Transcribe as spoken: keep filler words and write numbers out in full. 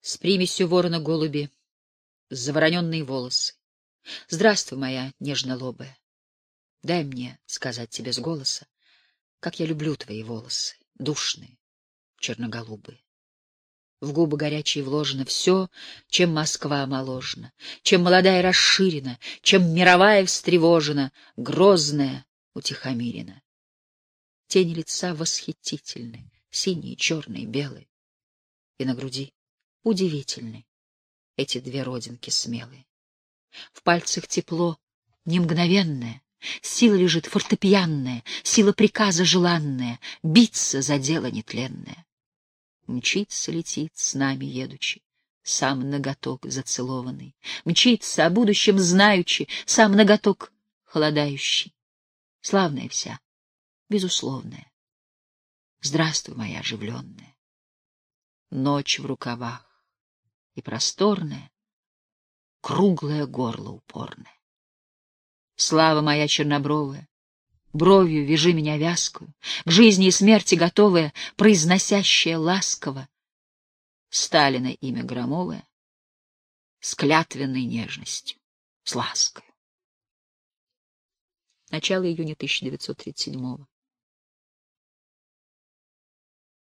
с примесью ворона-голуби, завороненные волосы. Здравствуй, моя нежнолобая. Дай мне сказать тебе с голоса, как я люблю твои волосы, душные, черноголубые. В губы горячие вложено все, чем Москва омоложена, чем молодая расширена, чем мировая встревожена, грозная утихомирена. Тени лица восхитительны, синие, черные, белые. И на груди удивительны эти две родинки смелые. В пальцах тепло не мгновенное, сила лежит фортепианная, сила приказа желанная, биться за дело нетленное. Мчится, летит, с нами едучи, сам ноготок зацелованный, мчится, о будущем знаючи, сам ноготок холодающий. Славная вся, безусловная. Здравствуй, моя оживленная. Ночь в рукавах и просторная, круглое горло упорное. Слава моя чернобровая, бровью вяжи меня вязкую, к жизни и смерти готовая, произносящая ласково Сталина имя громовое, с клятвенной нежностью, с ласкою. Начало июня тысяча девятьсот тридцать седьмого.